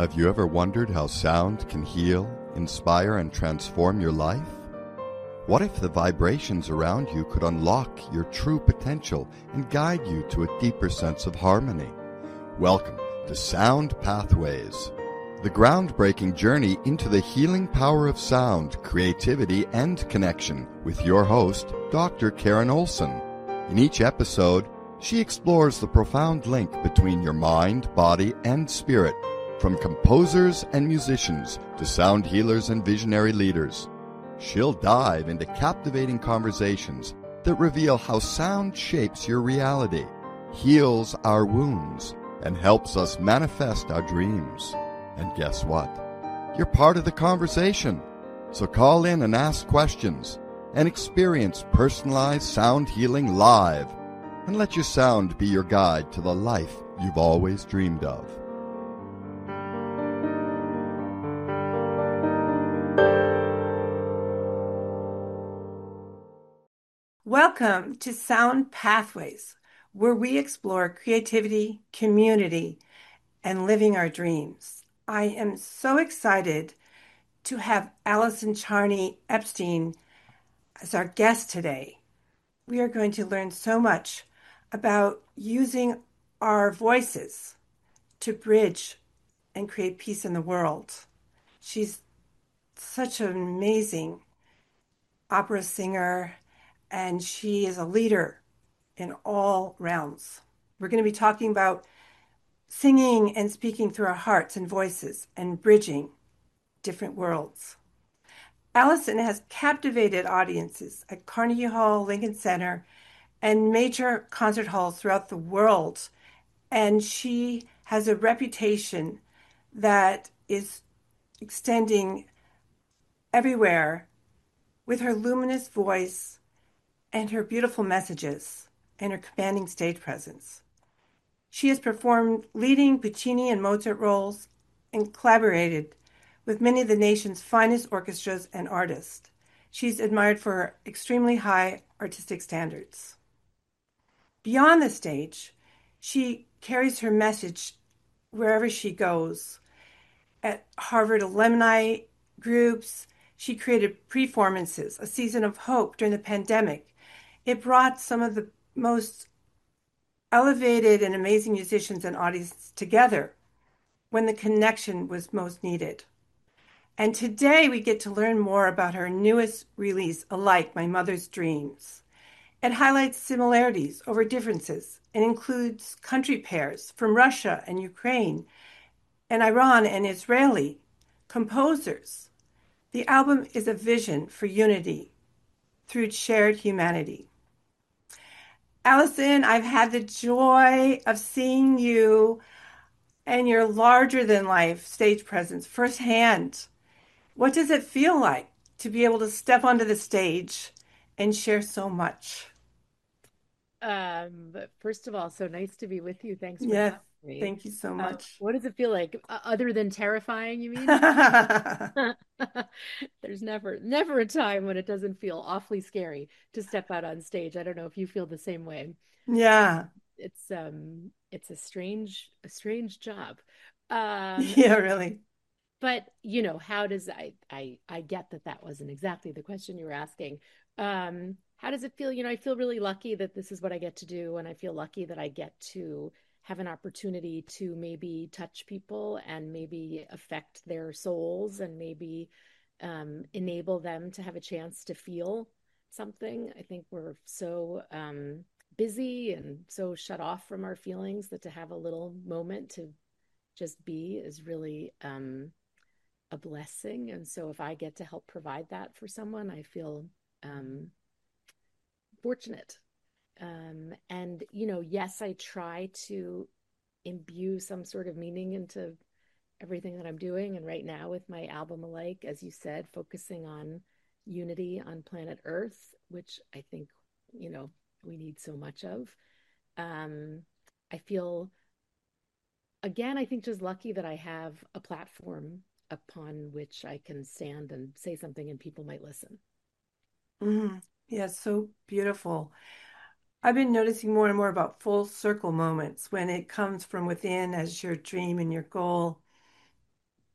Have you ever wondered how sound can heal, inspire, and transform your life? What if the vibrations around you could unlock your true potential and guide you to a deeper sense of harmony? Welcome to Sound Pathways, the groundbreaking journey into the healing power of sound, creativity, and connection with your host, Dr. Karen Olson. In each episode, she explores the profound link between your mind, body, and spirit, from composers and musicians to sound healers and visionary leaders. She'll dive into captivating conversations that reveal how sound shapes your reality, heals our wounds, and helps us manifest our dreams. And guess what? You're part of the conversation. So call in and ask questions and experience personalized sound healing live. And let your sound be your guide to the life you've always dreamed of. Welcome to Sound Pathways, where we explore creativity, community, and living our dreams. I am so excited to have Allison Charney Epstein as our guest today. We are going to learn so much about using our voices to bridge and create peace in the world. She's such an amazing opera singer, and she is a leader in all realms. We're going to be talking about singing and speaking through our hearts and voices and bridging different worlds. Allison has captivated audiences at Carnegie Hall, Lincoln Center, and major concert halls throughout the world. And she has a reputation that is extending everywhere with her luminous voice and her beautiful messages and her commanding stage presence. She has performed leading Puccini and Mozart roles and collaborated with many of the nation's finest orchestras and artists. She's admired for her extremely high artistic standards. Beyond the stage, she carries her message wherever she goes. At Harvard alumni groups, she created Performances, a season of hope during the pandemic. It brought some of the most elevated and amazing musicians and audiences together when the connection was most needed. And today we get to learn more about her newest release, Alike, My Mother's Dreams. It highlights similarities over differences and includes country pairs from Russia and Ukraine and Iran and Israeli composers. The album is a vision for unity through shared humanity. Allison, I've had the joy of seeing you and your larger-than-life stage presence firsthand. What does it feel like to be able to step onto the stage and share so much? But first of all, so nice to be with you. Thanks for Yes, having me. thank you so much. What does it feel like? Other than terrifying, you mean? There's never a time when it doesn't feel awfully scary to step out on stage. I don't know if you feel the same way. Yeah, It's a strange job. Um, yeah, really. but how does I get that that wasn't exactly the question you were asking. How does it feel? I feel really lucky that this is what I get to do, and I feel lucky that I get to have an opportunity to maybe touch people and maybe affect their souls and maybe enable them to have a chance to feel something. I think we're so busy and so shut off from our feelings that to have a little moment to just be is really a blessing. And so if I get to help provide that for someone, I feel fortunate. And, yes, I try to imbue some sort of meaning into everything that I'm doing. And right now, with my album Alike, as you said, focusing on unity on planet Earth, which I think, we need so much of. I feel, again, I think just lucky that I have a platform upon which I can stand and say something and people might listen. Yeah, so beautiful. I've been noticing more and more about full circle moments when it comes from within as your dream and your goal.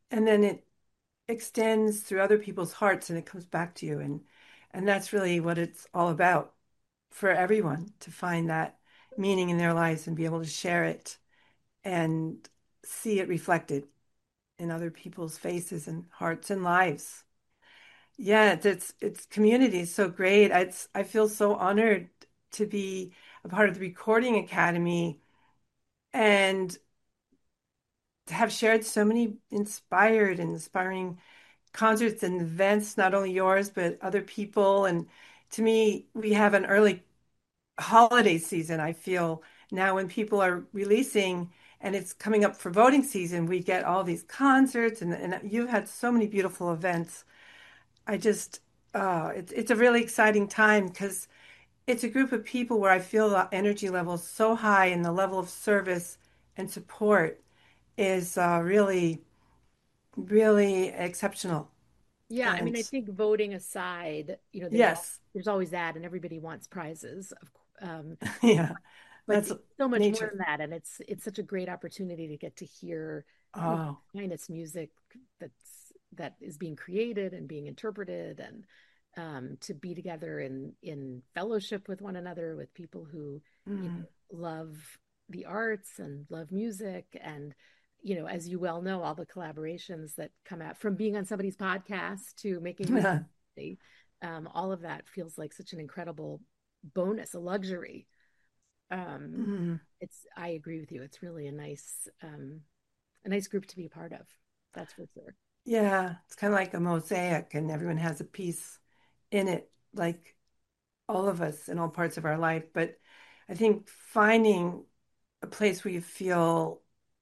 and then it extends through other people's hearts and it comes back to you. And that's really what it's all about for everyone to find that meaning in their lives and be able to share it and see it reflected in other people's faces and hearts and lives. Yeah, it's community is so great. I feel so honored to be a part of the Recording Academy and to have shared so many inspired and inspiring concerts and events, not only yours, but other people. And to me, we have an early holiday season. I feel now when people are releasing and it's coming up for voting season, we get all these concerts and you've had so many beautiful events. I just, it's a really exciting time because it's a group of people where I feel the energy level is so high and the level of service and support is really, really exceptional. Yeah, I mean, And I think voting aside, yes, there's always that, and everybody wants prizes. yeah, But that's it's so much more nature. than that, and it's such a great opportunity to get to hear, Oh, the finest music that is being created and being interpreted, and to be together in fellowship with one another, with people who mm. love the arts and love music, and as you well know, all the collaborations that come out from being on somebody's podcast to making music, all of that feels like such an incredible bonus, a luxury. um, Mm. I agree with you. It's really a nice group to be a part of. That's for sure. Yeah, it's kind of like a mosaic, and everyone has a piece in it, like all of us in all parts of our life. But I think finding a place where you feel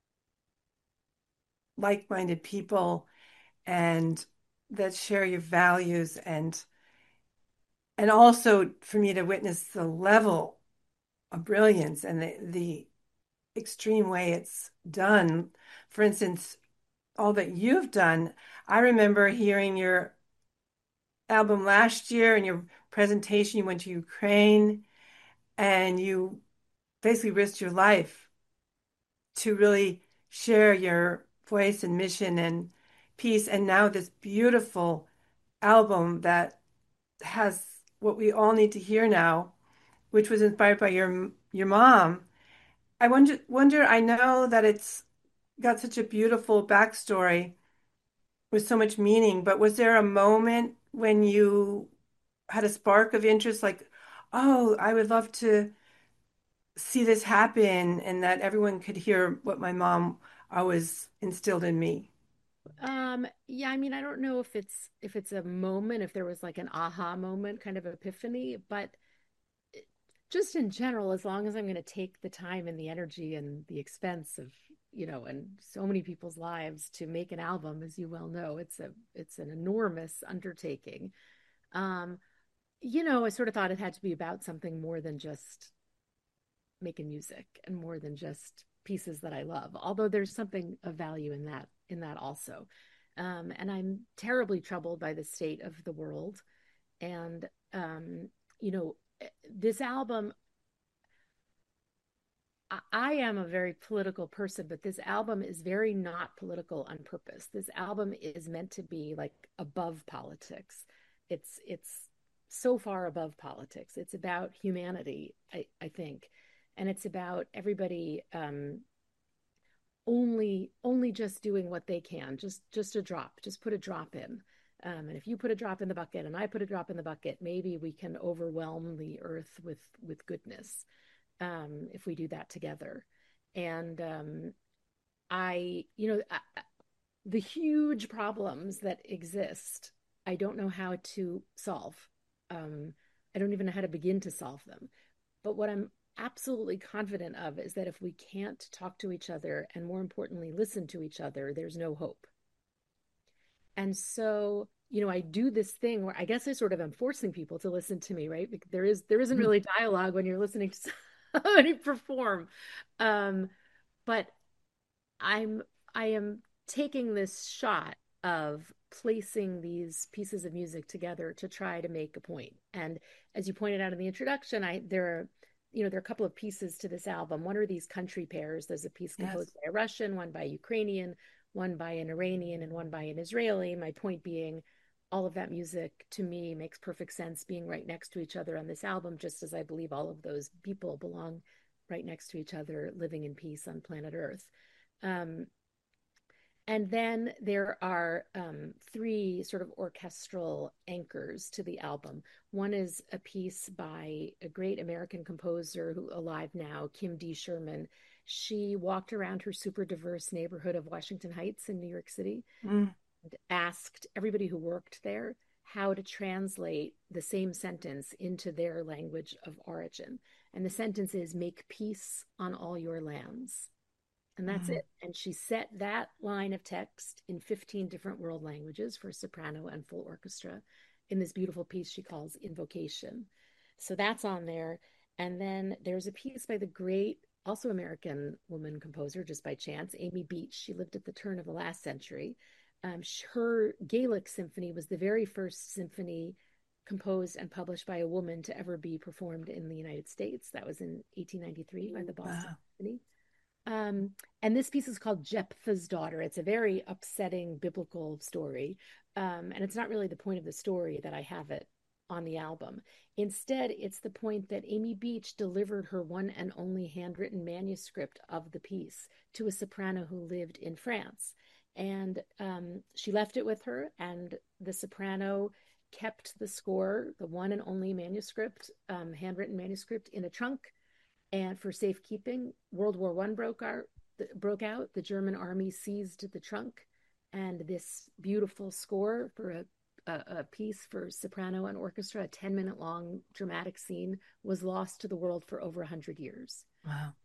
like-minded people and that share your values and also for me to witness the level of brilliance and the extreme way it's done. For instance, all that you've done. I remember hearing your album last year and your presentation. You went to Ukraine and you basically risked your life to really share your voice and mission and peace. And now this beautiful album that has what we all need to hear now, which was inspired by your mom. I wonder, I know that it's got such a beautiful backstory with so much meaning, but was there a moment when you had a spark of interest, like, oh, I would love to see this happen and that everyone could hear what my mom always instilled in me? Yeah, I mean, I don't know if it's a moment, if there was like an aha moment, kind of epiphany, but just in general, as long as I'm going to take the time and the energy and the expense of, and so many people's lives to make an album, as you well know, it's an enormous undertaking. Um, I sort of thought it had to be about something more than just making music and more than just pieces that I love. Although there's something of value in that also. And I'm terribly troubled by the state of the world. And you know, this album, I am a very political person, but this album is very not political on purpose. This album is meant to be like above politics. It's so far above politics. It's about humanity, I think, and it's about everybody only just doing what they can, just a drop, just put a drop in. And if you put a drop in the bucket and I put a drop in the bucket, maybe we can overwhelm the earth with goodness, if we do that together. And I, you know, I, the huge problems that exist, I don't know how to solve. Um, I don't even know how to begin to solve them. But what I'm absolutely confident of is that if we can't talk to each other and more importantly, listen to each other, there's no hope. And so, I do this thing where I guess I sort of am forcing people to listen to me, right? Because there isn't really dialogue when you're listening to somebody perform. Um, but I'm I am taking this shot of placing these pieces of music together to try to make a point. And as you pointed out in the introduction, there are a couple of pieces to this album. One are these country pairs. There's a piece Yes. composed by a Russian, one by a Ukrainian, one by an Iranian and one by an Israeli. My point being, all of that music to me makes perfect sense being right next to each other on this album, just as I believe all of those people belong right next to each other, living in peace on planet Earth. Um, and then there are three sort of orchestral anchors to the album. One is a piece by a great American composer who alive now, Kim D. Sherman. She walked around her super diverse neighborhood of Washington Heights in New York City Mm. and asked everybody who worked there how to translate the same sentence into their language of origin. And the sentence is, make peace on all your lands. And that's Mm. it. And she set that line of text in 15 different world languages for soprano and full orchestra in this beautiful piece she calls Invocation. So that's on there. And then there's a piece by the great, also American woman composer, just by chance, Amy Beach. She lived at the turn of the last century. Her Gaelic symphony was the very first symphony composed and published by a woman to ever be performed in the United States. That was in 1893 by the Boston Wow. Symphony. And this piece is called Jephthah's Daughter. It's a very upsetting biblical story. And it's not really the point of the story that I have it on the album. Instead, it's the point that Amy Beach delivered her one and only handwritten manuscript of the piece to a soprano who lived in France. And she left it with her, and the soprano kept the score, the one and only manuscript, handwritten manuscript, in a trunk and for safekeeping. World War I broke out. The German army seized the trunk, and this beautiful score for a piece for soprano and orchestra, a 10-minute long dramatic scene, was lost to the world for over 100 years. Wow.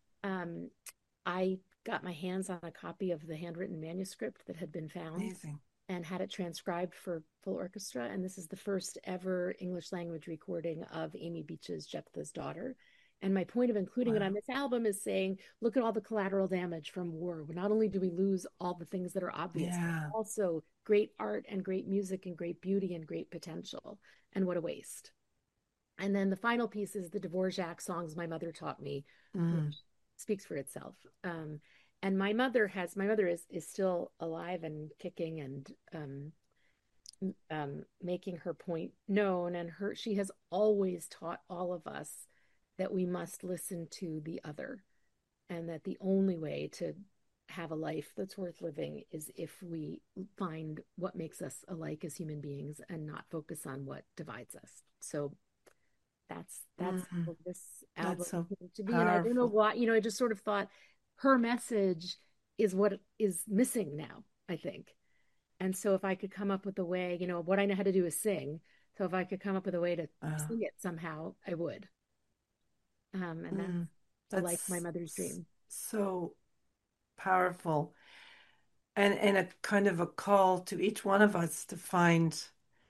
I got my hands on a copy of the handwritten manuscript that had been found. Amazing. And had it transcribed for full orchestra. And this is the first ever English language recording of Amy Beach's Jephthah's Daughter. And my point of including it on this album is saying, look at all the collateral damage from war. Not only do we lose all the things that are obvious, but also great art and great music and great beauty and great potential. And what a waste. And then the final piece is the Dvorak songs my mother taught me, which speaks for itself. And my mother is still alive and kicking and making her point known. And she has always taught all of us that we must listen to the other, and that the only way to have a life that's worth living is if we find what makes us alike as human beings and not focus on what divides us. So that's what this album That's so came to be. And I don't know powerful. why, I just sort of thought her message is what is missing now, I think. And so if I could come up with a way, what I know how to do is sing. So if I could come up with a way to sing it somehow, I would. And that's like my That's mother's dream. so powerful. And a kind of a call to each one of us to find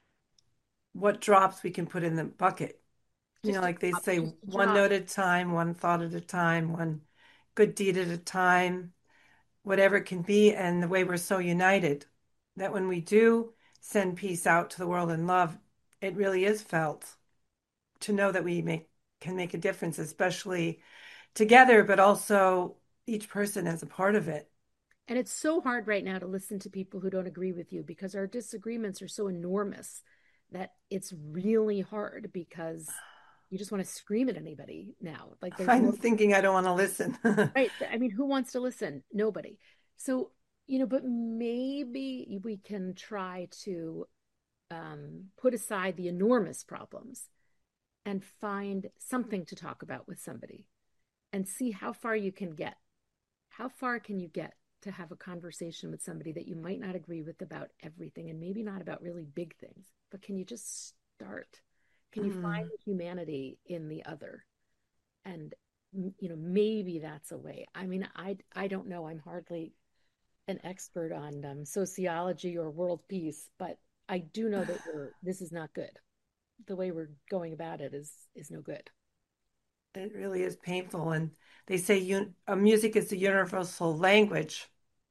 what drops we can put in the bucket. Just a Like they job, say, just a one job. note at a time, one thought at a time, one good deed at a time, whatever it can be. And the way we're so united that when we do send peace out to the world and love, it really is felt to know that can make a difference, especially together, but also each person as a part of it. And it's so hard right now to listen to people who don't agree with you because our disagreements are so enormous that it's really hard because you just want to scream at anybody now. Like there's I'm no thinking I don't want to listen. right. I mean, who wants to listen? Nobody. So, but maybe we can try to put aside the enormous problems and find something to talk about with somebody and see how far you can get. How far can you get to have a conversation with somebody that you might not agree with about everything and maybe not about really big things, but can you just start? Can you find the humanity in the other? And maybe that's a way. I mean, I don't know. I'm hardly an expert on sociology or world peace, but I do know that this is not good. The way we're going about it is no good. It really is painful. And they say music is the universal language.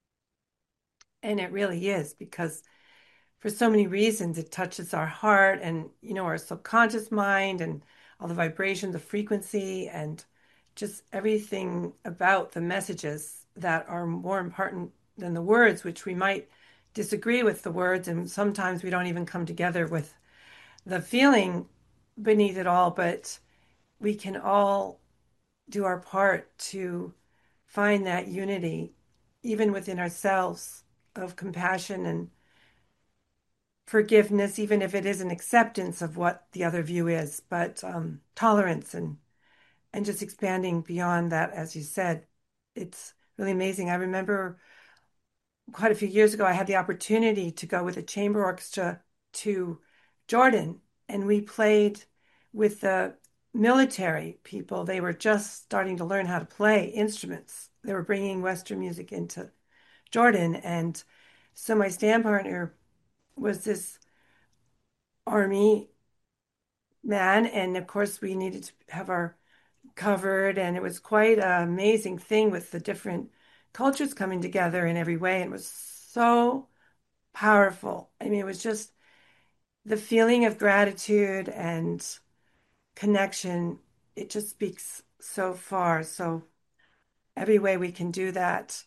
And it really is because for so many reasons, it touches our heart and, our subconscious mind and all the vibrations, the frequency, and just everything about the messages that are more important than the words, which we might disagree with the words, and sometimes we don't even come together with the feeling beneath it all, but we can all do our part to find that unity, even within ourselves, of compassion and forgiveness, even if it is an acceptance of what the other view is, but tolerance and just expanding beyond that, as you said, it's really amazing. I remember quite a few years ago, I had the opportunity to go with a chamber orchestra to Jordan, and we played with the military people. They were just starting to learn how to play instruments. They were bringing Western music into Jordan. And so my stand partner was this army man. And of course, we needed to have our covered. And it was quite an amazing thing with the different cultures coming together in every way. And it was so powerful. I mean, it was just the feeling of gratitude and connection. It just speaks so far. So every way we can do that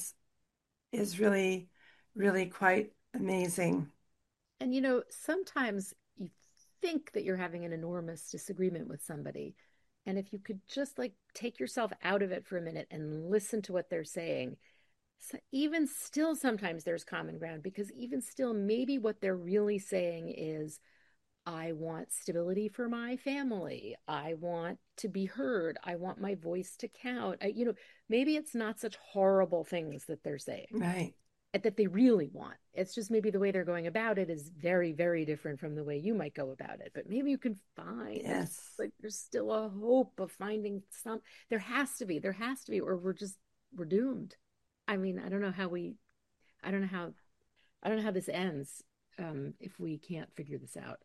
is really, really quite amazing. And sometimes you think that you're having an enormous disagreement with somebody. And if you could just like take yourself out of it for a minute and listen to what they're saying, so even still, sometimes there's common ground because even still, maybe what they're really saying is, I want stability for my family. I want to be heard. I want my voice to count. Maybe it's not such horrible things that they're saying Right. that they really want. It's just maybe the way they're going about it is very, very different from the way you might go about it. But maybe you can find Yes. there's still a hope of finding some. There has to be, or we're doomed. I mean, I don't know how, I don't know how this ends if we can't figure this out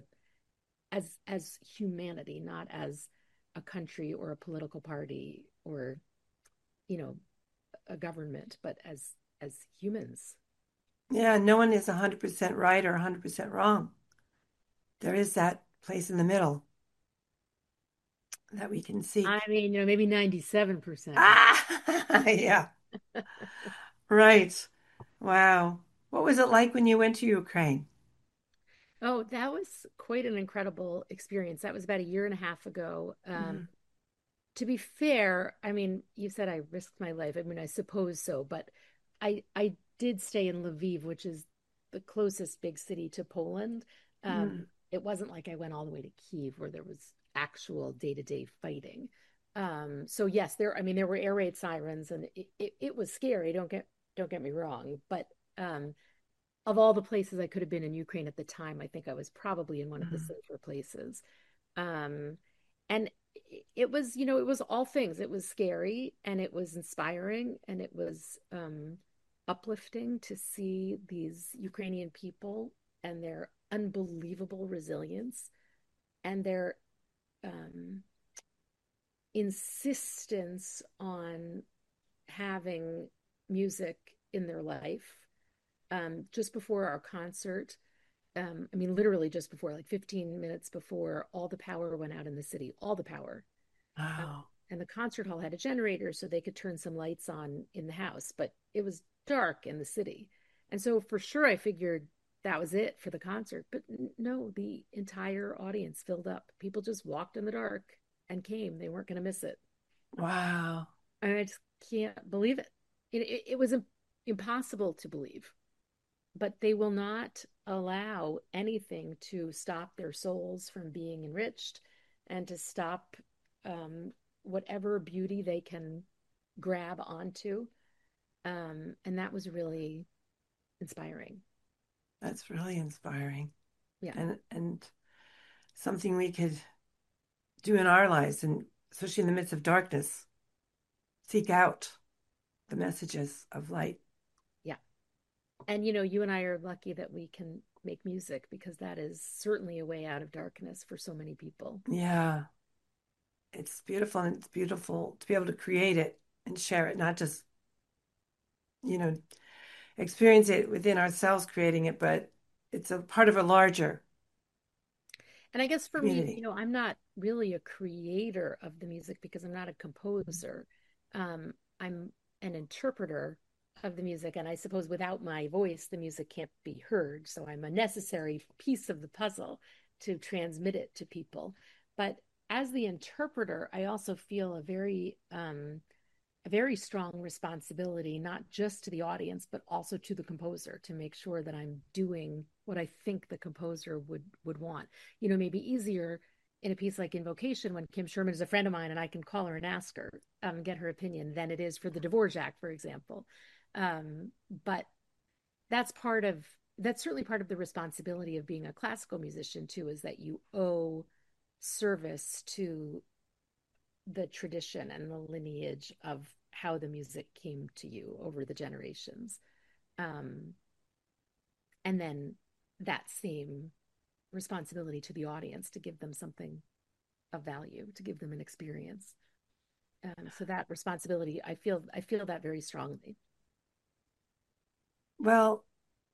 as humanity, not as a country or a political party or you know a government, but as humans. Yeah, no one is 100% right or 100% wrong. There is that place in the middle that we can I seek. mean, maybe 97%. Ah, yeah, right. Wow. What was it like when you went to Ukraine? Oh, that was quite an incredible experience. That was about a year and a half ago. Mhm. To be fair, I mean, you said I risked my life. I mean, I suppose so, but I did stay in Lviv, which is the closest big city to Poland. Mm. It wasn't like I went all the way to Kiev where there was actual day-to-day fighting. So yes, I mean, there were air raid sirens and it was scary. Don't get me wrong, but of all the places I could have been in Ukraine at the time, I think I was probably in one of the Mhm. safer places. Um, and it was, it was all things. It was scary and it was inspiring and it was uplifting to see these Ukrainian people and their unbelievable resilience and their um, insistence on having music in their life. Just before our concert, I mean, literally just before, like 15 minutes before, all the power went out in the city, all the power. Um, Wow. and the concert hall had a generator so they could turn some lights on in the house, but it was dark in the city. And so for sure, I figured that was it for the concert. But no, the entire audience filled up. People just walked in the dark and came. They weren't going to miss it. Wow. And I just can't believe it. It was impossible to believe, but they will not allow anything to stop their souls from being enriched and to stop whatever beauty they can grab onto. And that was really inspiring. That's really inspiring. Yeah. And something we could do in our lives, and especially in the midst of darkness, seek out the messages of light. Yeah. And you and I are lucky that we can make music because that is certainly a way out of darkness for so many people. Yeah, it's beautiful, and it's beautiful to be able to create it and share it, not just, you know, experience it within ourselves creating it, but it's a part of a larger And I guess for me, community. I'm not really a creator of the music because I'm not a composer. I'm an interpreter of the music. And I suppose without my voice, the music can't be heard. So I'm a necessary piece of the puzzle to transmit it to people. But as the interpreter, I also feel a very strong responsibility, not just to the audience, but also to the composer to make sure that I'm doing what I think the composer would want. You know, maybe easier in a piece like Invocation when Kim Sherman is a friend of mine and I can call her and ask her, get her opinion than it is for the Dvorak, for example. But that's part of that's certainly part of the responsibility of being a classical musician too, is that you owe service to the tradition and the lineage of how the music came to you over the generations. Um, and then that same responsibility to the audience to give them something of value, to give them an experience. So that responsibility, I feel that very strongly. Well,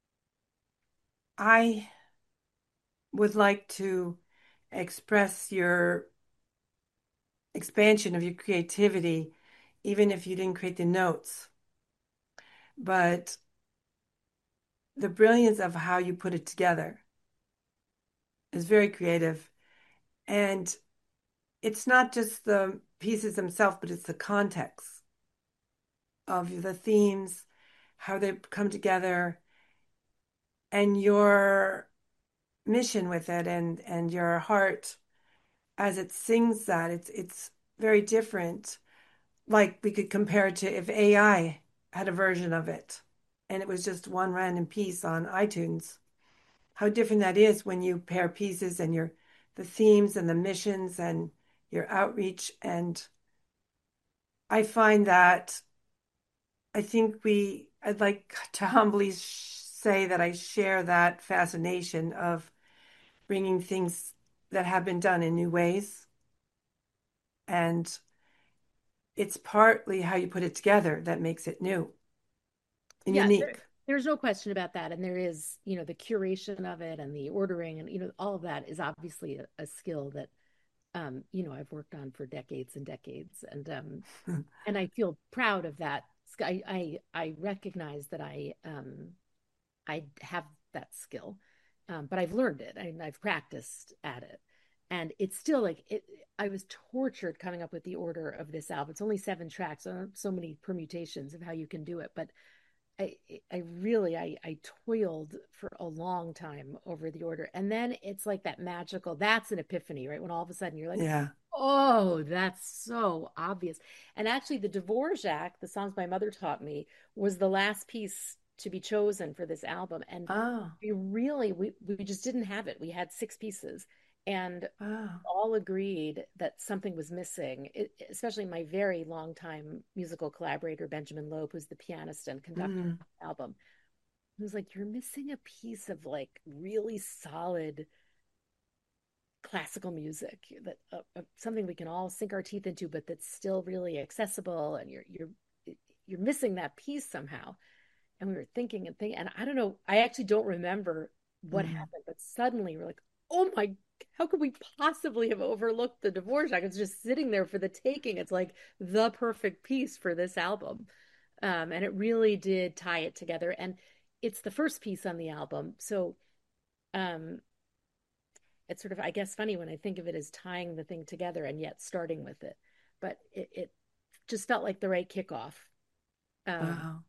I would like to express your expansion of your creativity, even if you didn't create the notes. But the brilliance of how you put it together is very creative. And it's not just the pieces themselves, but it's the context of the themes, how they come together, and your mission with it and your heart as it sings that. It's very different. Like we could compare it to if AI had a version of it and it was just one random piece on iTunes. How different that is when you pair pieces and your the themes and the missions and your outreach. And I find that I'd like to humbly say that I share that fascination of bringing things that have been done in new ways. And it's partly how you put it together that makes it new and Yeah, unique. there's no question about that. And there is, you know, the curation of it and the ordering and, you know, all of that is obviously a skill that, you know, I've worked on for decades and decades. And I feel proud of that. I recognize that I have that skill, but I've learned it and I've practiced at it. And it's still like it. I was tortured coming up with the order of this album. It's only 7 tracks, so many permutations of how you can do it. But I, I really, I toiled for a long time over the order, and then it's like that magical. That's an epiphany, right? When all of a sudden you're like, Yeah. oh, that's so obvious. And actually, the Dvorak, the songs my mother taught me, was the last piece to be chosen for this album. And Oh, we just didn't have it. We had 6 pieces, and wow. all agreed that something was missing, especially my very long time musical collaborator, Benjamin Loeb, who's the pianist and conductor Mm, of the album. He was like, you're missing a piece of like really solid classical music that something we can all sink our teeth into, but that's still really accessible. And you're missing that piece somehow. And we were thinking and thinking, and I don't know, I actually don't remember what mm. happened, but suddenly we're like, oh my, how could we possibly have overlooked the Dvorak? It's just sitting there for the taking. It's like the perfect piece for this album. And it really did tie it together. And it's the first piece on the album. So um, it's sort of, I guess, funny when I think of it as tying the thing together and yet starting with it. But it just felt like the right kickoff. Um, Wow.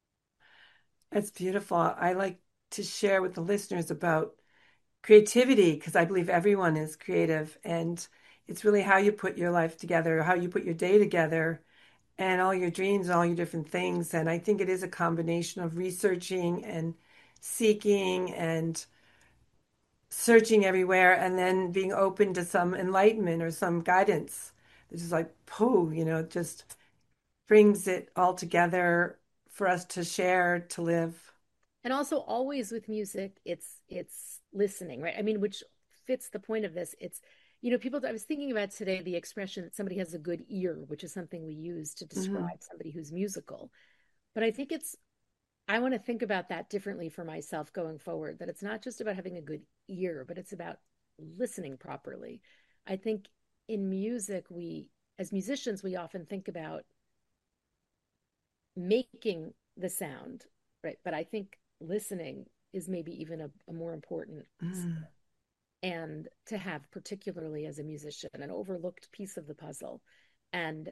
That's beautiful. I like to share with the listeners about creativity because I believe everyone is creative and it's really how you put your life together, how you put your day together and all your dreams and all your different things. And I think it is a combination of researching and seeking and searching everywhere and then being open to some enlightenment or some guidance. It's just like, pooh, just brings it all together for us to share, to live. and also always with music, it's listening, right? I mean, which fits the point of this. It's, you know, people, I was thinking about today the expression that somebody has a good ear, which is something we use to Hmm. describe somebody who's musical. But I think I want to think about that differently for myself going forward, that it's not just about having a good ear, but it's about listening properly. I think in music, as musicians, we often think about making the sound, right? But I think listening is maybe even a more important Mm. and to have, particularly as a musician, an overlooked piece of the puzzle. And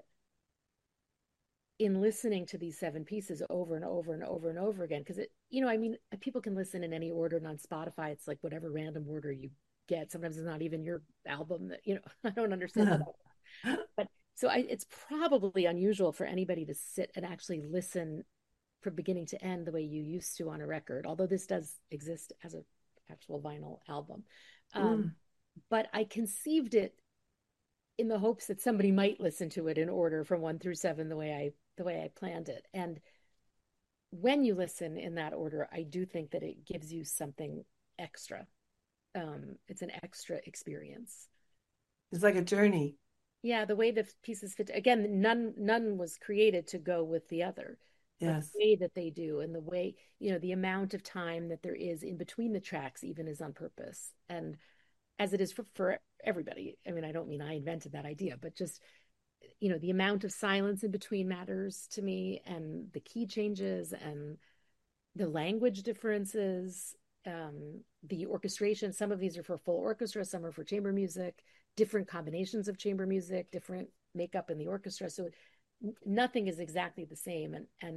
in listening to these seven pieces over and over and over and over again, because I mean, people can listen in any order, and on Spotify, it's like whatever random order you get. Sometimes it's not even your album that, I don't understand how that works. But so it's probably unusual for anybody to sit and actually listen from beginning to end the way you used to on a record, although this does exist as an actual vinyl album. Um, Mm. but I conceived it in the hopes that somebody might listen to it in order from one through seven the way I planned it. And when you listen in that order, I do think that it gives you something extra. It's an extra experience. It's like a journey. Yeah, the way the pieces fit. Again, none was created to go with the other, but the Yes. way that they do, and the way, the amount of time that there is in between the tracks even is on purpose. And as it is for everybody. I mean, I don't mean I invented that idea, but just, the amount of silence in between matters to me, and the key changes and the language differences, the orchestration. Some of these are for full orchestra, some are for chamber music, different combinations of chamber music, different makeup in the orchestra. So nothing is exactly the same.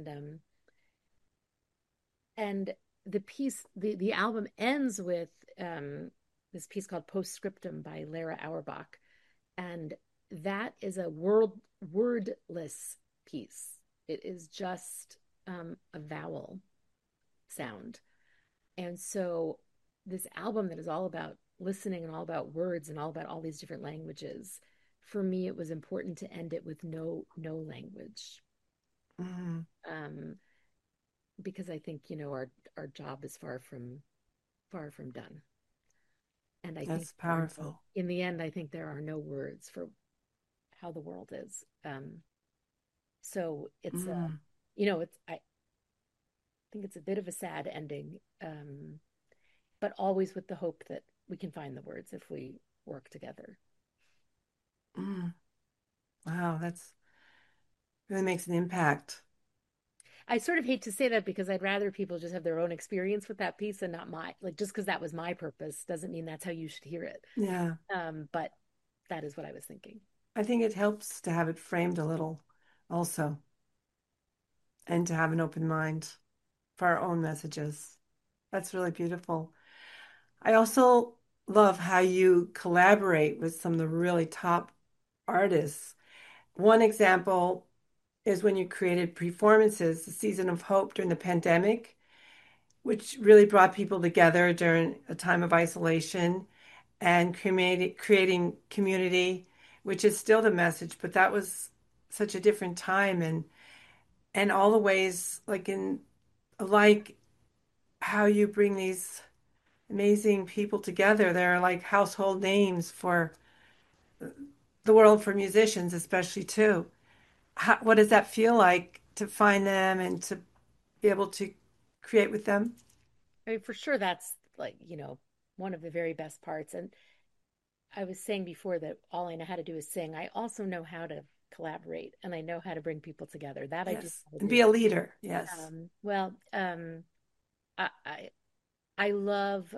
And the album ends with this piece called Postscriptum by Lara Auerbach, and that is a wordless piece. It is just a vowel sound. And so this album that is all about listening and all about words and all about all these different languages, for me it was important to end it with no language. Mm. Um, because I think, our job is far from done. And I think That's powerful. in the end, I think there are no words for how the world is. So it's Mm. I think it's a bit of a sad ending, but always with the hope that we can find the words if we work together. Mm. Wow, that's really makes an impact. I sort of hate to say that because I'd rather people just have their own experience with that piece and not my, like, just because that was my purpose doesn't mean that's how you should hear it. Yeah. But that is what I was thinking. I think it helps to have it framed a little also, and to have an open mind for our own messages. That's really beautiful. I also love how you collaborate with some of the really top artists. One example is when you created performances, the Season of Hope during the pandemic, which really brought people together during a time of isolation and creating community, which is still the message, but that was such a different time, and all the ways like how you bring these amazing people together. They're like household names for the world, for musicians especially too. What does that feel like to find them and to be able to create with them? I mean, for sure, that's like, one of the very best parts. And I was saying before that all I know how to do is sing. I also know how to collaborate, and I know how to bring people together. That I do Yes, how to and do. be a leader. Yes. Well, I, I I love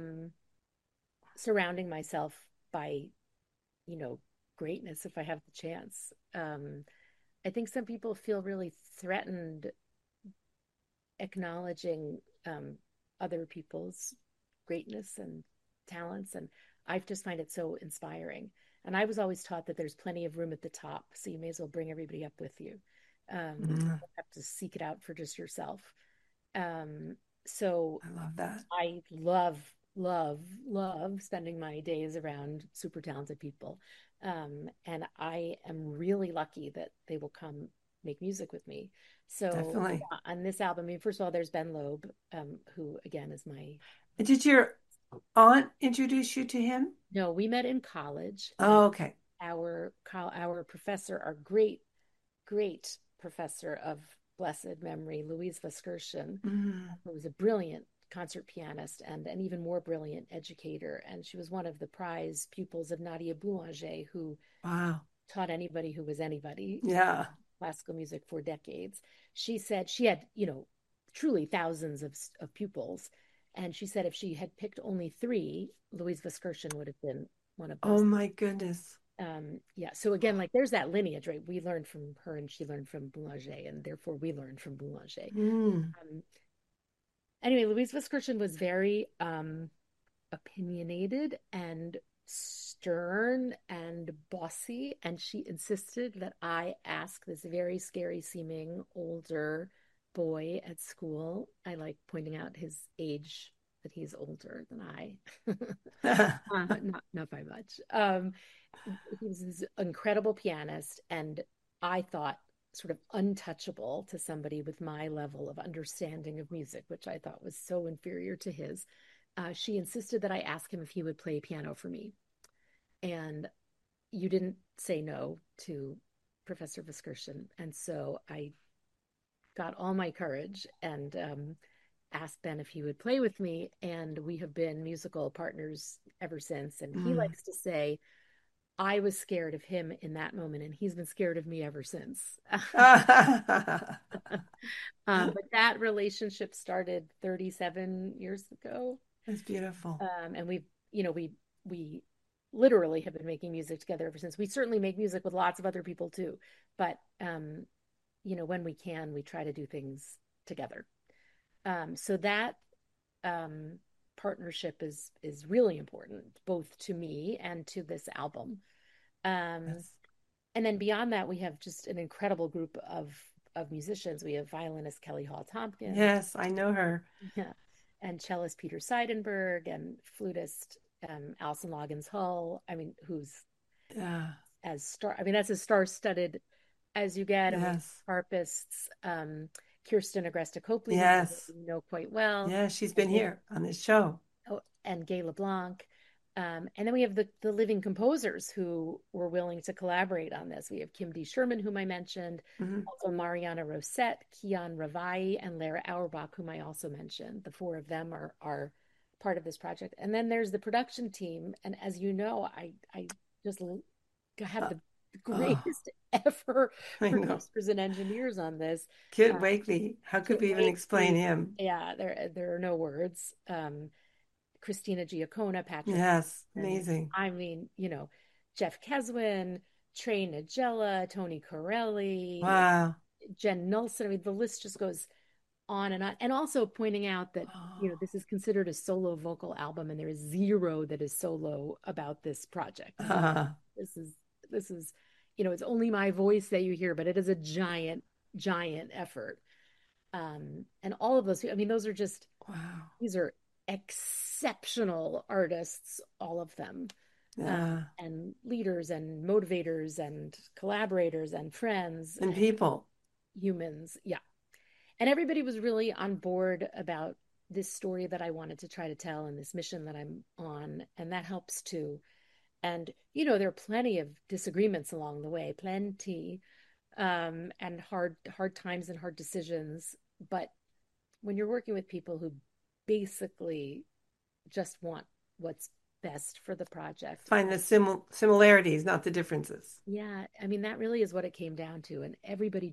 surrounding myself by, you know, greatness if I have the chance. I think some people feel really threatened acknowledging other people's greatness and talents, and I just find it so inspiring. And I was always taught that there's plenty of room at the top, so you may as well bring everybody up with you. You Mm, don't have to seek it out for just yourself. Um, so I love that. I love spending my days around super talented people. And I am really lucky that they will come make music with me. So Definitely. on this album, I mean, first of all, there's Ben Loeb, who again is my, And did your aunt introduce you to him? no, we met in college, and Oh, okay. our professor, our great professor of blessed memory, Louise Vasgersian, Mm, who was a brilliant concert pianist and an even more brilliant educator. And she was one of the prize pupils of Nadia Boulanger, who wow. taught anybody who was anybody. Yeah. classical music for decades. She said she had, truly thousands of pupils. And she said if she had picked only three, Louise Viskirchen would have been one of Oh those. my goodness. Yeah. So again, like there's that lineage, right? We learned from her and she learned from Boulanger, and therefore we learned from Boulanger. Mm. Anyway, Louise Viskirchen was very opinionated and stern and bossy, and she insisted that I ask this very scary seeming older boy at school. I like pointing out his age, that he's older than I. Not by much. He was this incredible pianist, and I thought sort of untouchable to somebody with my level of understanding of music, which I thought was so inferior to his. She insisted that I ask him if he would play piano for me. And you didn't say no to Professor Viskirchen. And so I got all my courage and asked Ben if he would play with me. And we have been musical partners ever since. And he likes to say, I was scared of him in that moment, and he's been scared of me ever since. But that relationship started 37 years ago. That's beautiful. And we literally have been making music together ever since. We certainly make music with lots of other people too, but when we can, we try to do things together. So that partnership is really important, both to me and to this album. Yes. And then beyond that, we have just an incredible group of musicians. We have violinist Kelly Hall Tompkins. Yes, I know her. Yeah. And cellist Peter Seidenberg and flutist Alison Loggins Hull. I mean, who's that's as star-studded as you get. Yes. I mean, harpists, Kirsten Agresta Copley, yes, you know quite well. Yeah, she's been here on this show. Oh, and Gay LeBlanc. And then we have the living composers who were willing to collaborate on this. We have Kim D. Sherman, whom I mentioned, also Mariana Rosette, Kian Ravai, and Lara Auerbach, whom I also mentioned. The four of them are part of this project. And then there's the production team. And as you know, I just have the greatest ever producers and engineers on this. Kit Wakely, how could we even explain him? Yeah, there are no words. Christina Giacona, Patrick. Yes, amazing. I mean, Jeff Keswin, Trey Nagella, Tony Corelli, wow, Jen Nilsson. I mean, the list just goes on. And also pointing out that, this is considered a solo vocal album, and there is zero that is solo about this project. This is, it's only my voice that you hear, but it is a giant, giant effort. And all of those, I mean, those are just, these are exceptional artists, all of them, and leaders and motivators and collaborators and friends and people, humans. Yeah. And everybody was really on board about this story that I wanted to try to tell and this mission that I'm on. And that helps too. And, there are plenty of disagreements along the way, plenty, and hard times and hard decisions. But when you're working with people who basically just want what's best for the project, find the similarities, not the differences. Yeah, I mean, that really is what it came down to. And everybody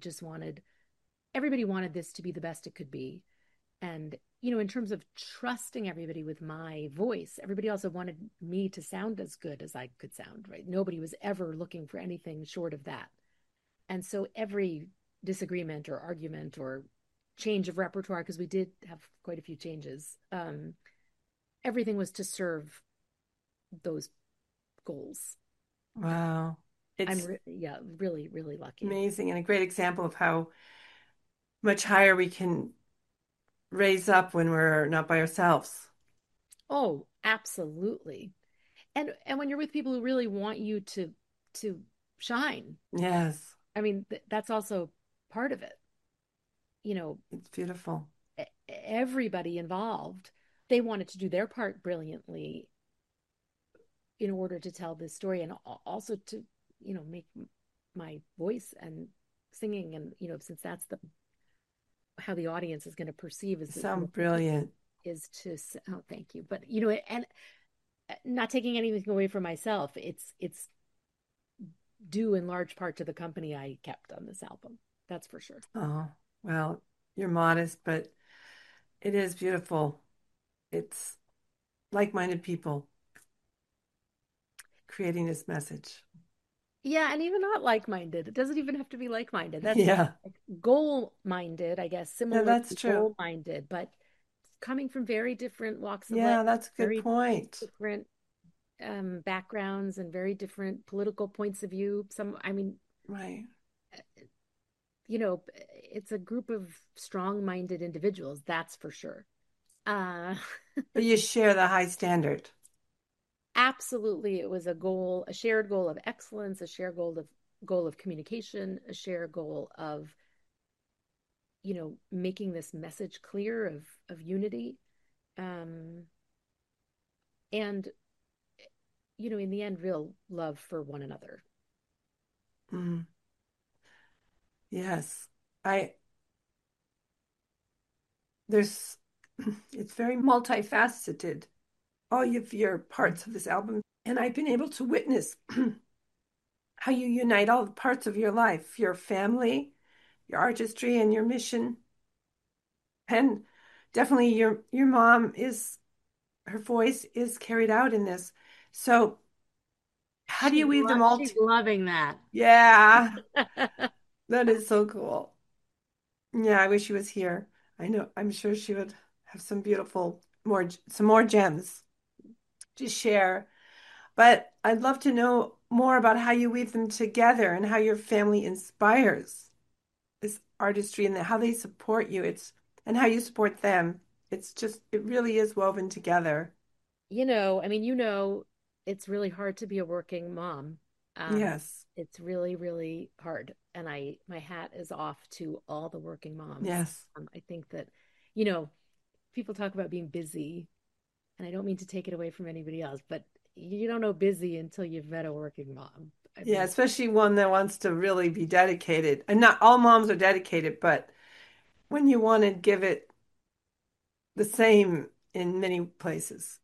wanted this to be the best it could be. And in terms of trusting everybody with my voice, everybody also wanted me to sound as good as I could sound, right? Nobody was ever looking for anything short of that. And so every disagreement or argument or change of repertoire, because we did have quite a few changes, everything was to serve those goals. Wow. I'm really, really lucky. Amazing. And a great example of how much higher we can raise up when we're not by ourselves. Oh, absolutely. And when you're with people who really want you to shine. Yes. I mean, that's also part of it. It's beautiful. Everybody involved, they wanted to do their part brilliantly in order to tell this story, and also to, make my voice and singing, and, since that's how the audience is going to perceive as sound brilliant, is to, oh, thank you. But, and not taking anything away from myself, it's due in large part to the company I kept on this album. That's for sure. Oh, well, you're modest, but it is beautiful. It's like-minded people creating this message. Yeah, and even not like-minded. It doesn't even have to be like-minded. That's Yeah, like goal-minded, I guess, yeah, similarly that's true. goal-minded, but coming from very different walks of life, Yeah, that's a good very point. different backgrounds and very different political points of view. I mean, Right. you know, it's a group of strong-minded individuals, that's for sure. Uh, But you share the high standard. Absolutely, it was a goal, a shared goal of excellence, a shared goal of communication, a shared goal of, making this message clear of unity. Um, and in the end, real love for one another. Mm, yes. I there's it's very multifaceted, all of your parts of this album. And I've been able to witness how you unite all the parts of your life, your family, your artistry, and your mission. And definitely your mom is her voice is carried out in this. So how do you weave them all She's loving that. yeah, that is so cool. Yeah, I wish she was here. I know, I'm sure she would have some beautiful some more gems to share. But I'd love to know more about how you weave them together and how your family inspires this artistry and how they support you. And how you support them. It really is woven together. I mean, it's really hard to be a working mom. Yes. It's really, really hard. And my hat is off to all the working moms. Yes. I think that, you know, people talk about being busy, and I don't mean to take it away from anybody else, but you don't know busy until you've met a working mom. I Yeah, mean, especially one that wants to really be dedicated. And not all moms are dedicated, but when you want to give it the same in many places.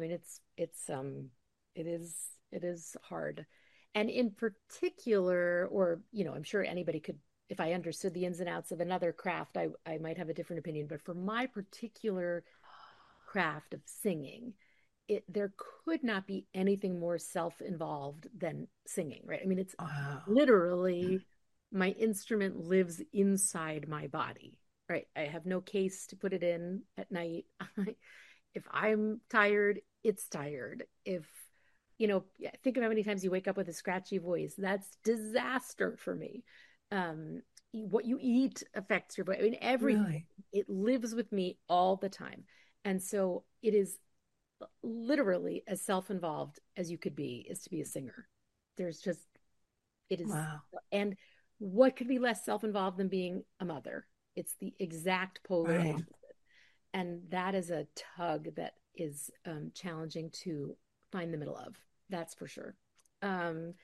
it is it is hard. And in particular, or I'm sure anybody could, if I understood the ins and outs of another craft, I might have a different opinion. But for my particular craft of singing, there could not be anything more self-involved than singing, right? I mean, it's Wow. literally my instrument lives inside my body, right? I have no case to put it in at night. If I'm tired, it's tired. If think of how many times you wake up with a scratchy voice. That's disaster for me. What you eat affects your voice. I mean, everything. Really? It lives with me all the time. And so it is literally as self-involved as you could be is to be a singer. There's just it is. Wow. And what could be less self-involved than being a mother? It's the exact polar Right. opposite. And that is a tug that is challenging to find the middle of. That's for sure. Um,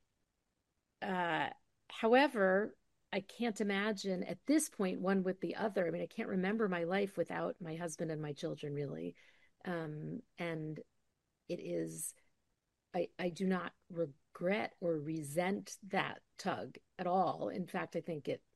uh, However, I can't imagine at this point one with the other. I mean, I can't remember my life without my husband and my children, really. And it is, I do not regret or resent that tug at all. In fact, I think it,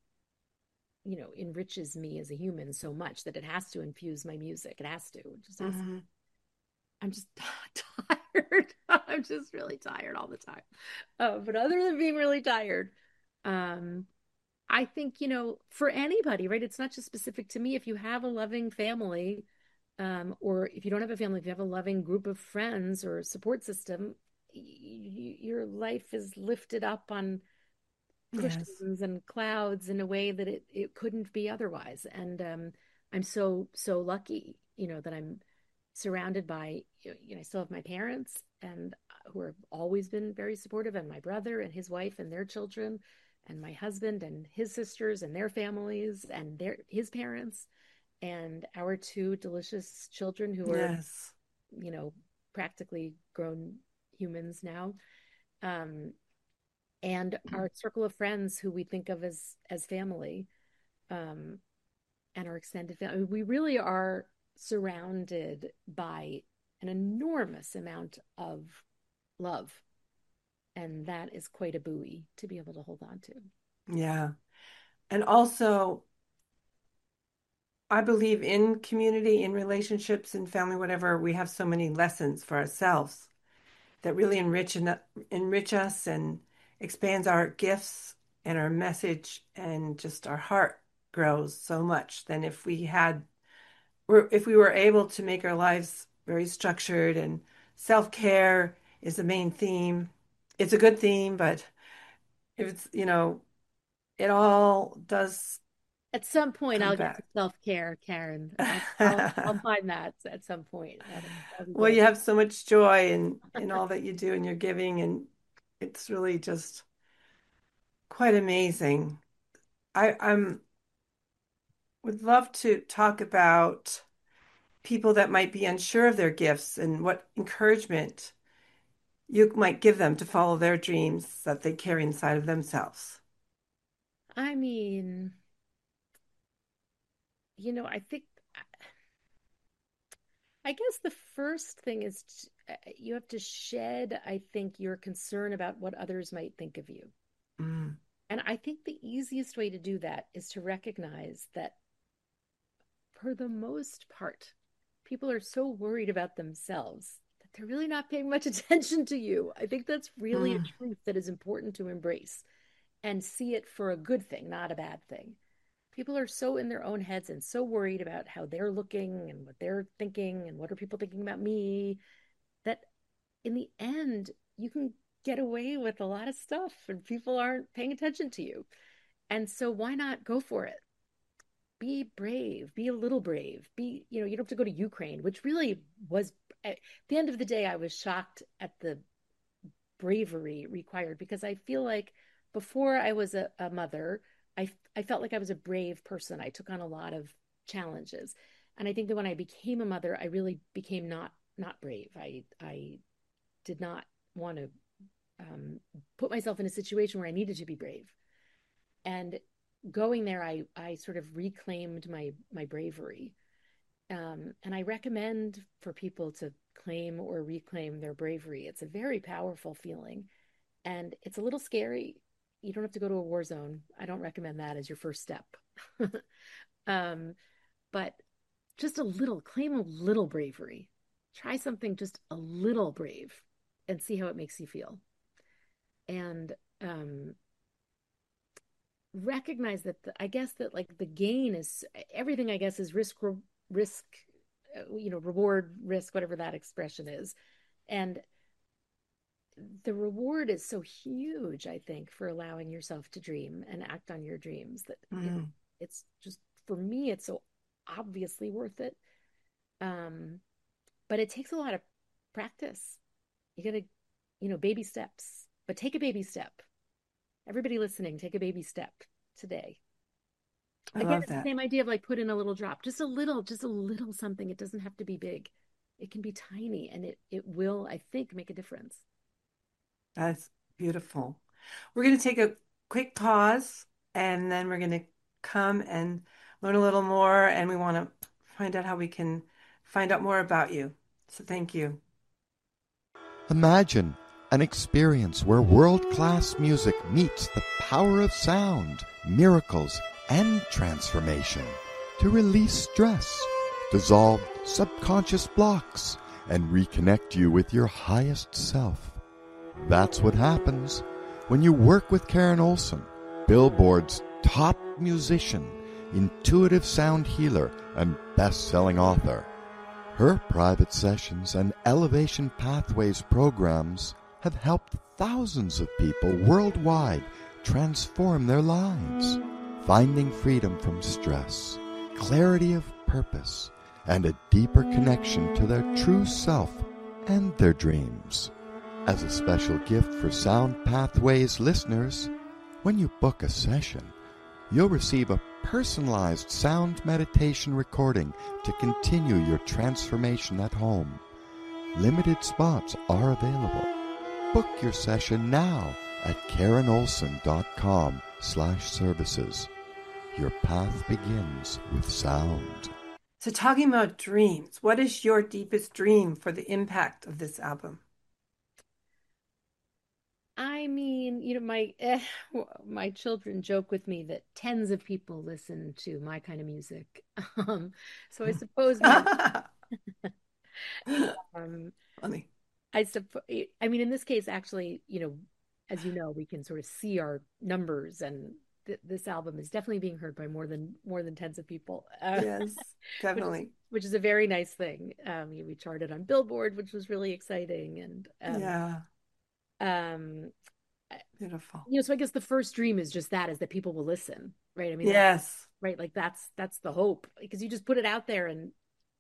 enriches me as a human so much that it has to infuse my music. It has to. It just has. Hmm. I'm just tired. I'm just really tired all the time. But other than being really tired, um, I think, for anybody, right? It's not just specific to me. If you have a loving family, or if you don't have a family, if you have a loving group of friends or support system, your life is lifted up on Yes. cushions and clouds in a way that it couldn't be otherwise. And I'm so, so lucky, that I'm surrounded by, I still have my parents and who have always been very supportive, and my brother and his wife and their children, and my husband and his sisters and their families and his parents, and our two delicious children who are, Yes. you know, practically grown humans now. Um, and our circle of friends who we think of as family, um, and our extended family. We really are surrounded by an enormous amount of love. And that is quite a buoy to be able to hold on to. Yeah. And also, I believe in community, in relationships, in family, whatever. We have so many lessons for ourselves that really enrich us and expands our gifts and our message, and just our heart grows so much than if we were able to make our lives very structured, and self-care is the main theme. It's a good theme, but if it's, it all does At some point, come I'll get to back. self-care, Karen. I'll find that at some point. That'll be Well, good. you have so much joy in all that you do and you're giving, and it's really just quite amazing. I'm would love to talk about people that might be unsure of their gifts and what encouragement you might give them to follow their dreams that they carry inside of themselves. I mean, I think, I guess the first thing is you have to shed, I think, your concern about what others might think of you. Mm, And I think the easiest way to do that is to recognize that for the most part, people are so worried about themselves that they're really not paying much attention to you. I think that's really a mm, truth that is important to embrace and see it for a good thing, not a bad thing. People are so in their own heads and so worried about how they're looking and what they're thinking and what are people thinking about me, that in the end, you can get away with a lot of stuff and people aren't paying attention to you. And so why not go for it? Be brave, be a little brave. You don't have to go to Ukraine, which really was, at the end of the day, I was shocked at the bravery required, because I feel like before I was a mother, I felt like I was a brave person. I took on a lot of challenges. And I think that when I became a mother, I really became not brave. I did not want to put myself in a situation where I needed to be brave. And going there, I sort of reclaimed my bravery. And I recommend for people to claim or reclaim their bravery. It's a very powerful feeling, and it's a little scary. You don't have to go to a war zone. I don't recommend that as your first step. um, but just claim a little bravery. Try something just a little brave and see how it makes you feel. And recognize that I guess that, like, the gain is everything. I guess is risk, reward, risk, whatever that expression is, and the reward is so huge, I think, for allowing yourself to dream and act on your dreams, that mm. it's just, for me, it's so obviously worth it. Um, but it takes a lot of practice. You got to, baby steps, but take a baby step. Everybody listening, take a baby step today. I Again, love it's the that. same idea of like put in a little drop, just a little something. It doesn't have to be big. It can be tiny, and it will, I think, make a difference. That's beautiful. We're going to take a quick pause, and then we're going to come and learn a little more. And we want to find out how we can find out more about you. So thank you. Imagine an experience where world-class music meets the power of sound, miracles, and transformation to release stress, dissolve subconscious blocks, and reconnect you with your highest self. That's what happens when you work with Karen Olson, Billboard's top musician, intuitive sound healer, and best-selling author. Her private sessions and Elevation Pathways programs have helped thousands of people worldwide transform their lives, finding freedom from stress, clarity of purpose, and a deeper connection to their true self and their dreams. As a special gift for Sound Pathways listeners, when you book a session, you'll receive a personalized sound meditation recording to continue your transformation at home. Limited spots are available. Book your session now at KarenOlson.com/services. Your path begins with sound. So, talking about dreams, what is your deepest dream for the impact of this album? I mean, my children joke with me that tens of people listen to my kind of music. So I suppose um, Funny. I suppose, I mean, in this case, actually, as you know, we can sort of see our numbers, and this album is definitely being heard by more than tens of people, Yes, which is definitely. which is a very nice thing. We charted on Billboard, which was really exciting, and Yeah, um, beautiful. so I guess the first dream is just that, is that people will listen, right? I mean, that's Yes. right, like that's the hope, because you just put it out there, and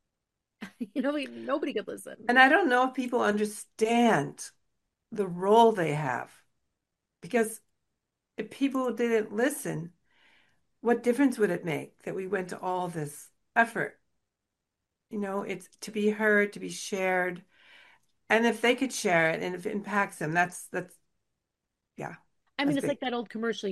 nobody could listen. And I don't know if people understand the role they have because if people didn't listen, what difference would it make that we went to all this effort? It's to be heard, to be shared. And if they could share it and if it impacts them, that's yeah, I mean, that's it's like big. that old commercial,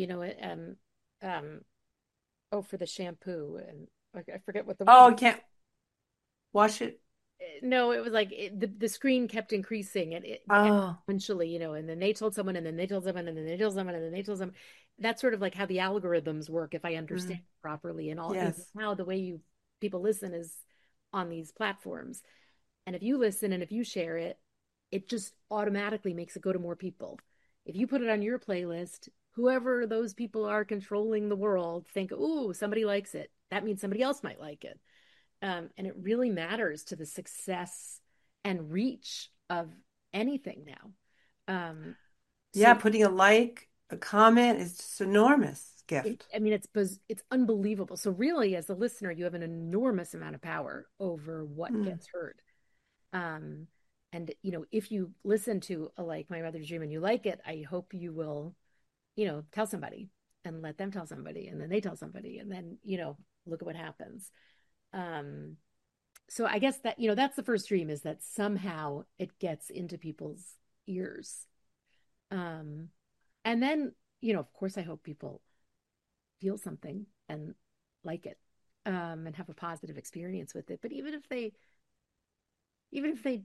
um, oh, for the shampoo, and I forget what the Oh, I can't wash it. no, it was like the screen kept increasing, and it Oh, eventually, and then they told someone, and then they told someone, and then they told someone, and then they told someone. That's sort of like how the algorithms work, if I understand mm, properly, and all, yes. how the way people listen is on these platforms. And if you listen and if you share it, it just automatically makes it go to more people. If you put it on your playlist, whoever those people are controlling the world think, "Ooh, somebody likes it." That means somebody else might like it. And it really matters to the success and reach of anything now. Um, Yeah, so putting a like, a comment is just enormous gift. I mean, it's unbelievable. So really, as a listener, you have an enormous amount of power over what Mm, gets heard. Um, and if you listen to a like My Mother's Dream and you like it, I hope you will, tell somebody, and let them tell somebody, and then they tell somebody, and then, look at what happens. Um, so I guess that, that's the first dream, is that somehow it gets into people's ears. Um, and then, of course, I hope people feel something and like it, and have a positive experience with it. But even if they,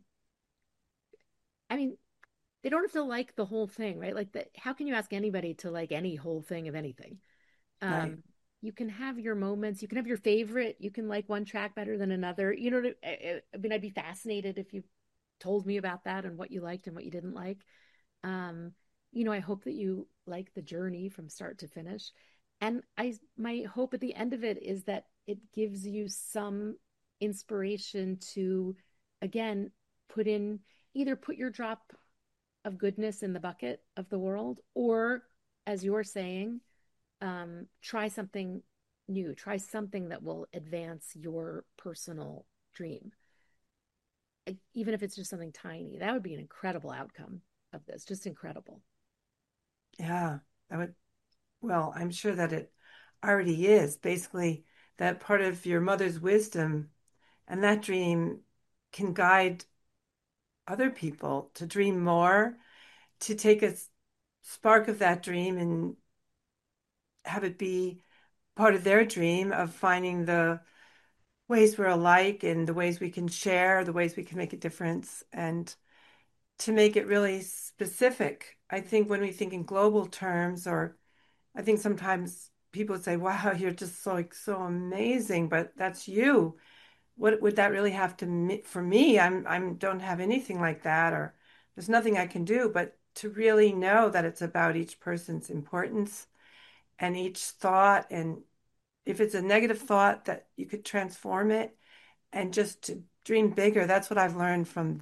I mean, they don't have to like the whole thing, right? Like, how can you ask anybody to like any whole thing of anything? right. Um, you can have your moments, you can have your favorite, you can like one track better than another. I mean, I'd be fascinated if you told me about that, and what you liked and what you didn't like. Um, I hope that you like the journey from start to finish. And my hope at the end of it is that it gives you some inspiration to, again, put in either put your drop of goodness in the bucket of the world, or, as you're saying, try something new, try something that will advance your personal dream, even if it's just something tiny. That would be an incredible outcome of this, just incredible. Yeah, that would, well, I'm sure that it already is. Basically, that part of your mother's wisdom and that dream can guide other people to dream more, to take a spark of that dream and have it be part of their dream of finding the ways we're alike and the ways we can share, the ways we can make a difference, and to make it really specific. I think when we think in global terms, or I think sometimes people say, "Wow, you're just so amazing," but that's you. What would that really have to for me? I'm don't have anything like that, or there's nothing I can do. But to really know that it's about each person's importance and each thought, and if it's a negative thought, that you could transform it and just to dream bigger. That's what I've learned from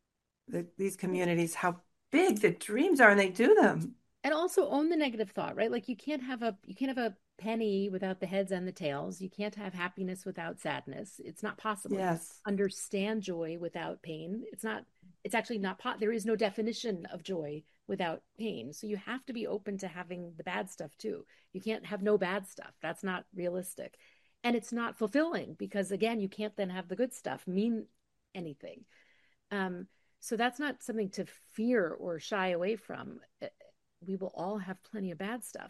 these communities, how big the dreams are, and they do them. And also own the negative thought, right? Like, you can't have a penny without the heads and the tails. You can't have happiness without sadness. It's not possible. You Yes. understand joy without pain. It's actually not there is no definition of joy without pain. So you have to be open to having the bad stuff too. You can't have no bad stuff. That's not realistic. And it's not fulfilling, because again, you can't then have the good stuff mean anything. Um, so that's not something to fear or shy away from. We will all have plenty of bad stuff.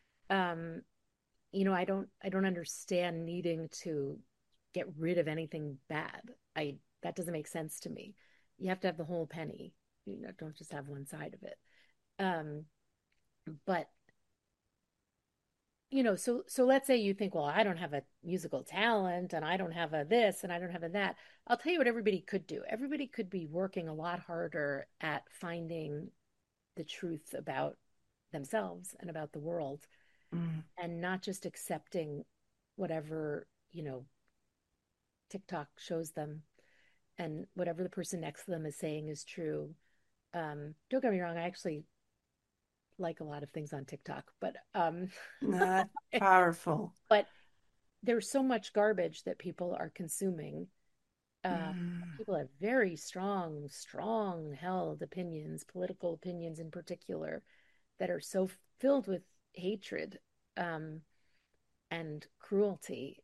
Um, I don't understand needing to get rid of anything bad. That doesn't make sense to me. You have to have the whole penny. Don't just have one side of it. Um, But so let's say you think, well, I don't have a musical talent and I don't have a this and I don't have a that. I'll tell you what everybody could do. Everybody could be working a lot harder at finding the truth about themselves and about the world, and not just accepting whatever, TikTok shows them and whatever the person next to them is saying is true. Don't get me wrong, I actually like a lot of things on TikTok, but Not powerful. but there's so much garbage that people are consuming. People have very strong held opinions, political opinions in particular, that are so filled with hatred and cruelty,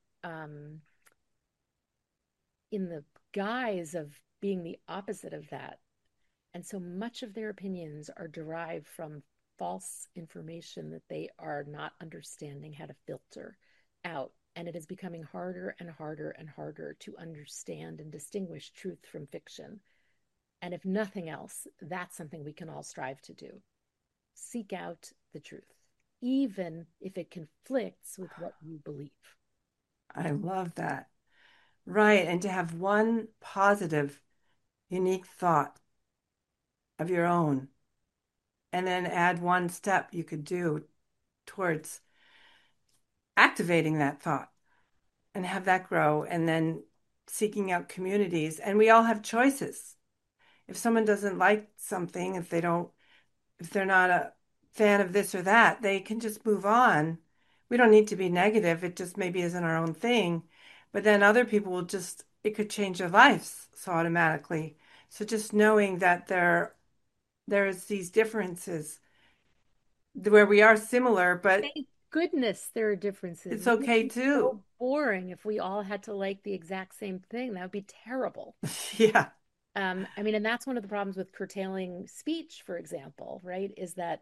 in the guise of being the opposite of that. And so much of their opinions are derived from false information that they are not understanding how to filter out. And it is becoming harder and harder and harder to understand and distinguish truth from fiction. And if nothing else, that's something we can all strive to do. Seek out the truth, even if it conflicts with what you believe. I love that. Right. And to have one positive, unique thought of your own, and then add one step you could do towards activating that thought and have that grow, and then seeking out communities. And we all have choices. If someone doesn't like something, if they're not a fan of this or that, they can just move on. We don't need to be negative. It just maybe isn't our own thing. But then other people will it could change their lives so automatically. So just knowing that there's these differences where we are similar, but thank goodness there are differences. It's okay too. So boring if we all had to like the exact same thing. That would be terrible. Yeah. And that's one of the problems with curtailing speech, for example, right? Is that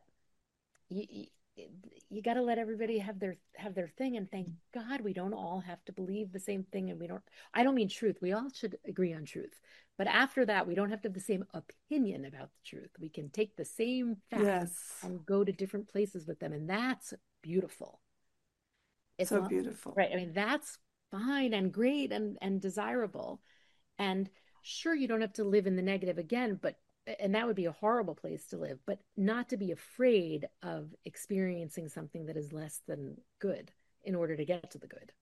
you got to let everybody have their thing, and thank God we don't all have to believe the same thing, and I don't mean truth. We all should agree on truth. But after that, we don't have to have the same opinion about the truth. We can take the same facts and go to different places with them. And that's beautiful. It's so beautiful. Right. That's fine and great and desirable. And sure, you don't have to live in the negative again, and that would be a horrible place to live, but not to be afraid of experiencing something that is less than good in order to get to the good.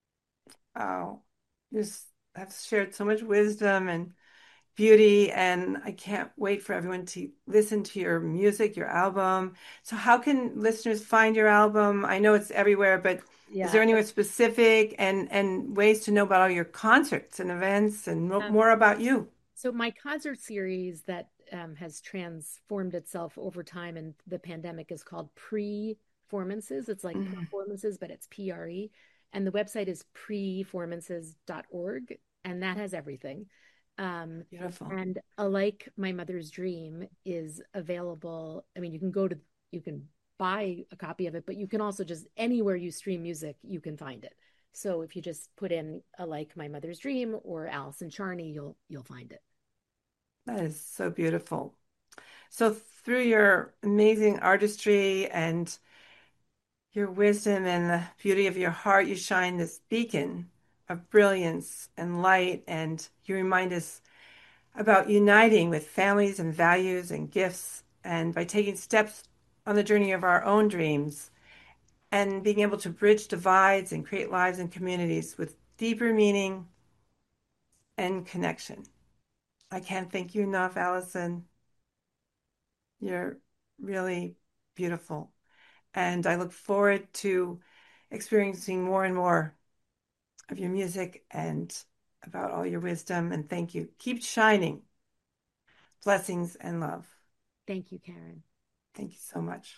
Oh, I've shared so much wisdom and beauty, and I can't wait for everyone to listen to your music, your album. So how can listeners find your album? I know it's everywhere, but is there anywhere specific and ways to know about all your concerts and events and more about you? So my concert series that has transformed itself over time in the pandemic is called Preformances. It's like performances, but it's PRE. And the website is preformances.org. And that has everything. Beautiful. And Like My Mother's Dream is available. You can buy a copy of it, but you can also just anywhere you stream music, you can find it. So if you just put in Like My Mother's Dream or Alison Charney, you'll find it. That is so beautiful. So through your amazing artistry and your wisdom and the beauty of your heart, you shine this beacon of brilliance and light, and you remind us about uniting with families and values and gifts, and by taking steps on the journey of our own dreams and being able to bridge divides and create lives and communities with deeper meaning and connection. I can't thank you enough, Alison. You're really beautiful. And I look forward to experiencing more and more of your music and about all your wisdom. And thank you. Keep shining. Blessings and love. Thank you, Karen. Thank you so much.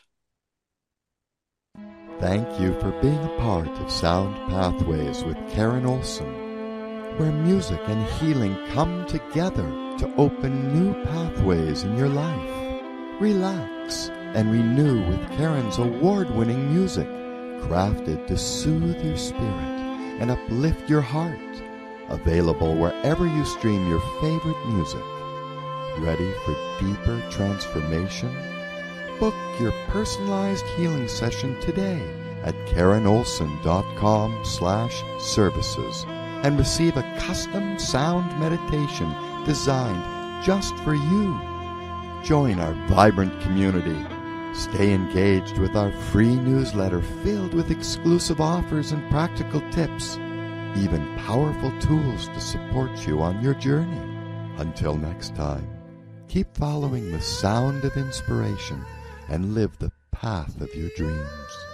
Thank you for being a part of Sound Pathways with Karen Olson, where music and healing come together to open new pathways in your life. Relax and renew with Karen's award-winning music, crafted to soothe your spirit and uplift your heart. Available wherever you stream your favorite music. Ready for deeper transformation? Book your personalized healing session today at KarenOlson.com/services and receive a custom sound meditation designed just for you. Join our vibrant community. Stay engaged with our free newsletter filled with exclusive offers and practical tips, even powerful tools to support you on your journey. Until next time, keep following the sound of inspiration and live the path of your dreams.